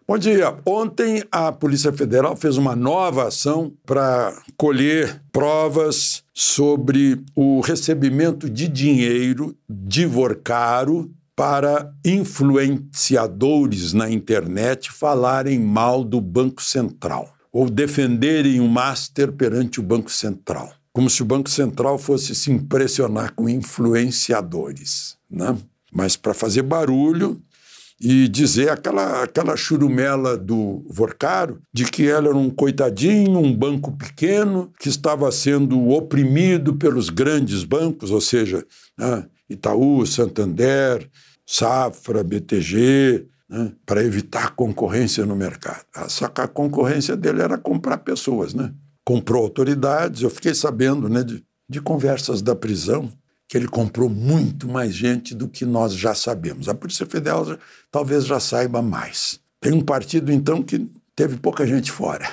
Bom dia. Ontem a Polícia Federal fez uma nova ação para colher provas sobre o recebimento de dinheiro de Vorcaro para influenciadores na internet falarem mal do Banco Central ou defenderem o Master perante o Banco Central, como se o Banco Central fosse se impressionar com influenciadores, né? Mas para fazer barulho e dizer aquela churumela do Vorcaro de que ela era um coitadinho, um banco pequeno que estava sendo oprimido pelos grandes bancos, ou seja, né, Itaú, Santander, Safra, BTG, né, para evitar concorrência no mercado. Só que a concorrência dele era comprar pessoas, né? Comprou autoridades. Eu fiquei sabendo, né, de conversas da prisão que ele comprou muito mais gente do que nós já sabemos. A Polícia Federal talvez já saiba mais. Tem um partido, então, que teve pouca gente fora.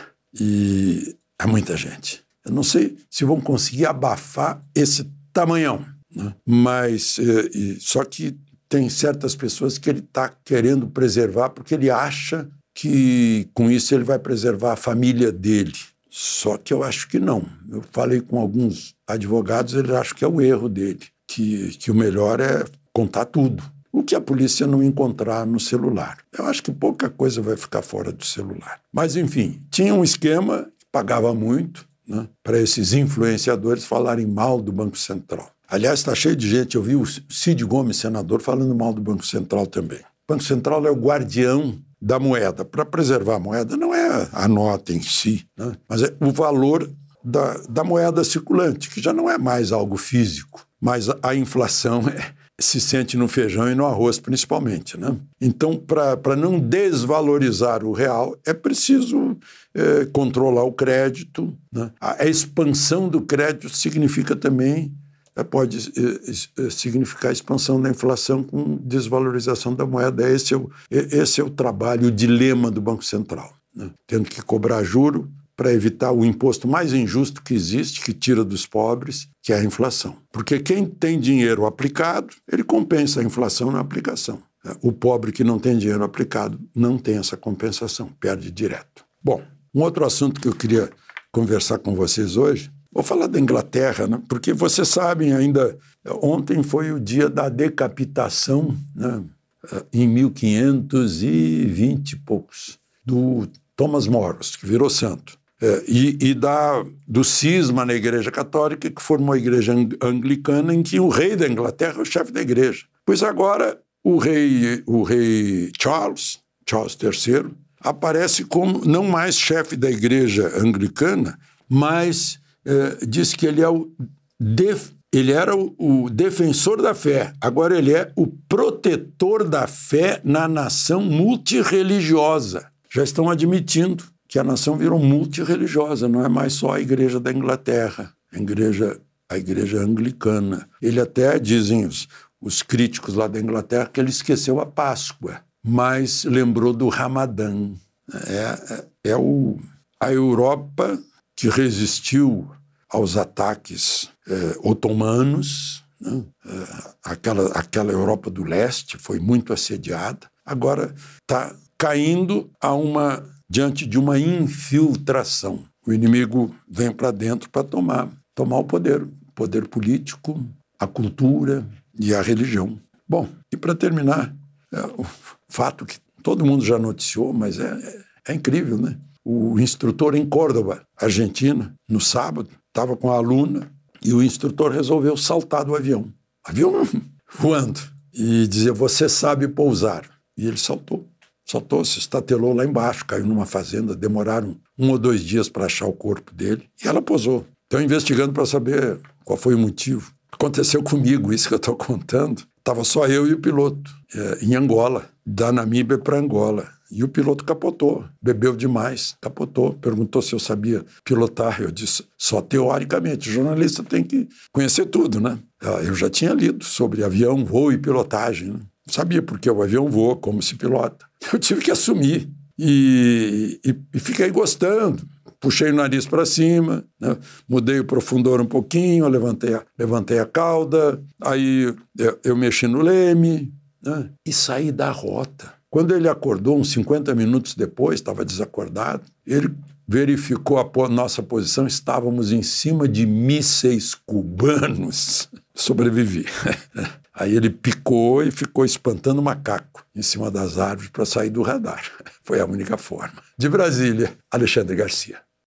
E é muita gente. Eu não sei se vão conseguir abafar esse tamanhão, né? Mas, só que tem certas pessoas que ele está querendo preservar porque ele acha que, com isso, ele vai preservar a família dele. Só que eu acho que não. Eu falei com alguns advogados, eles acham que é o erro dele, que o melhor é contar tudo. O que a polícia não encontrar no celular. Eu acho que pouca coisa vai ficar fora do celular. Mas, enfim, tinha um esquema que pagava muito, né, para esses influenciadores falarem mal do Banco Central. Aliás, está cheio de gente. Eu vi o Cid Gomes, senador, falando mal do Banco Central também. O Banco Central é o guardião da moeda. Para preservar a moeda não é a nota em si, né? Mas é o valor da moeda circulante, que já não é mais algo físico, mas a inflação se sente no feijão e no arroz principalmente, né? Então, para não desvalorizar o real, é preciso controlar o crédito, né? A expansão do crédito significa também pode significar a expansão da inflação com desvalorização da moeda. Esse é o trabalho, o dilema do Banco Central, né? Tendo que cobrar juro para evitar o imposto mais injusto que existe, que tira dos pobres, que é a inflação. Porque quem tem dinheiro aplicado, ele compensa a inflação na aplicação. O pobre que não tem dinheiro aplicado não tem essa compensação, perde direto. Bom, um outro assunto que eu queria conversar com vocês hoje, vou falar da Inglaterra, né? Porque vocês sabem ainda, ontem foi o dia da decapitação, né, em 1520 e poucos, do Thomas Moros, que virou santo, do cisma na Igreja Católica, que formou a Igreja Anglicana, em que o rei da Inglaterra é o chefe da igreja. Pois agora o rei Charles III, aparece como não mais chefe da Igreja Anglicana, mas diz que ele era o defensor da fé, agora ele é o protetor da fé na nação multirreligiosa. Já estão admitindo que a nação virou multirreligiosa, não é mais só a Igreja da Inglaterra, a igreja Anglicana. Ele até, dizem os críticos lá da Inglaterra, que ele esqueceu a Páscoa, mas lembrou do Ramadã. A Europa que resistiu aos ataques otomanos, né? Aquela Europa do Leste foi muito assediada, agora está caindo diante de uma infiltração. O inimigo vem para dentro para tomar o poder político, a cultura e a religião. Bom, e para terminar, o fato que todo mundo já noticiou, mas é incrível, né? O instrutor em Córdoba, Argentina, no sábado, estava com a aluna e o instrutor resolveu saltar do avião voando, e dizia: você sabe pousar. E ele saltou, se estatelou lá embaixo, caiu numa fazenda, demoraram 1 ou 2 dias para achar o corpo dele, e ela pousou. Estão investigando para saber qual foi o motivo. Aconteceu comigo, isso que eu estou contando. Estava só eu e o piloto, em Angola, da Namíbia para Angola. E o piloto capotou, bebeu demais, capotou. Perguntou se eu sabia pilotar. Eu disse: só teoricamente, o jornalista tem que conhecer tudo, né? Eu já tinha lido sobre avião, voo e pilotagem, né? Sabia porque o avião voa, como se pilota. Eu tive que assumir e fiquei gostando. Puxei o nariz para cima, né? Mudei o profundor um pouquinho, levantei a cauda, aí eu mexi no leme, né? E saí da rota. Quando ele acordou, uns 50 minutos depois, estava desacordado, ele verificou a nossa posição, estávamos em cima de mísseis cubanos. Sobrevivi. Aí ele picou e ficou espantando macaco em cima das árvores para sair do radar. Foi a única forma. De Brasília, Alexandre Garcia.